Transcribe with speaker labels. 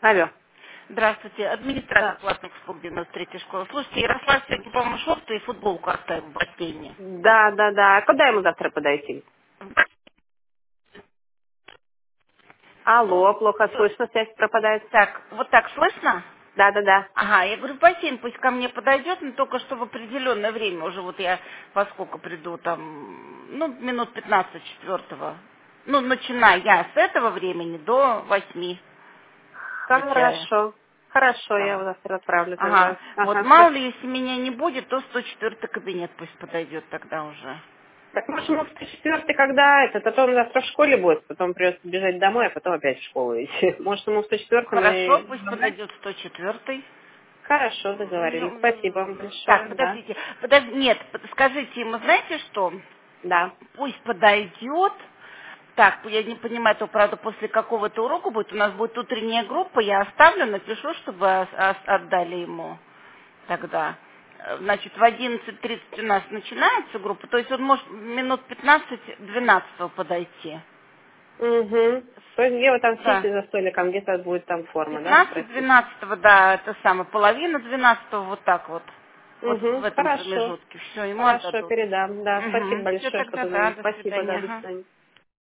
Speaker 1: Алло.
Speaker 2: Здравствуйте, администратор
Speaker 1: Да.
Speaker 2: платных услуг 93-й школы. Слушайте, Ярослав сегодня, по-моему, шорты и футболку оставил в бассейне.
Speaker 1: Да, да, да. А куда ему завтра подойти? Алло, плохо слышно, связь пропадает.
Speaker 2: Так, вот так слышно?
Speaker 1: Да, да, да.
Speaker 2: Ага, я говорю, в бассейн пусть ко мне подойдет, но только что в определенное время уже, вот я во сколько приду, там, ну, минут 15 четвертого. Ну, начиная с этого времени до 8 включая.
Speaker 1: Хорошо. Хорошо, я
Speaker 2: Да.
Speaker 1: его завтра отправлю
Speaker 2: Ага,
Speaker 1: тогда.
Speaker 2: вот
Speaker 1: Ага,
Speaker 2: мало
Speaker 1: спасибо.
Speaker 2: ли, если меня не будет, то 104-й кабинет пусть подойдет тогда уже.
Speaker 1: Так, может, ему в 104-й, когда это, а то он завтра в школе будет, потом придется бежать домой, а потом опять в школу идти. Может, ему в 104-м
Speaker 2: Хорошо,
Speaker 1: и
Speaker 2: пусть
Speaker 1: забрать?
Speaker 2: подойдет 104-й.
Speaker 1: Хорошо, договорились. Спасибо вам
Speaker 2: Так,
Speaker 1: большое, да.
Speaker 2: подождите. Нет, скажите ему, знаете что?
Speaker 1: Да.
Speaker 2: Пусть подойдет. Так, я не понимаю, то, правда, после какого-то урока будет. У нас будет утренняя группа, я оставлю, напишу, чтобы отдали ему тогда. Значит, в 11:30 у нас начинается группа, то есть он может минут 15-12 подойти.
Speaker 1: Угу. То есть где вы там
Speaker 2: Да.
Speaker 1: сидите за столиком, где-то будет там форма, да,
Speaker 2: Пятнадцать
Speaker 1: спросить?
Speaker 2: двенадцатого, да, это самое, половина 12-го, вот так вот. Вот в
Speaker 1: Угу.
Speaker 2: этом
Speaker 1: Хорошо.
Speaker 2: промежутке. Все, ему
Speaker 1: Хорошо,
Speaker 2: отдадут.
Speaker 1: передам. Да, спасибо
Speaker 2: Угу. Все
Speaker 1: большое, что
Speaker 2: тогда, да,
Speaker 1: позвонили.
Speaker 2: до
Speaker 1: Спасибо, да,
Speaker 2: свидания.
Speaker 1: до
Speaker 2: Ага.
Speaker 1: свидания.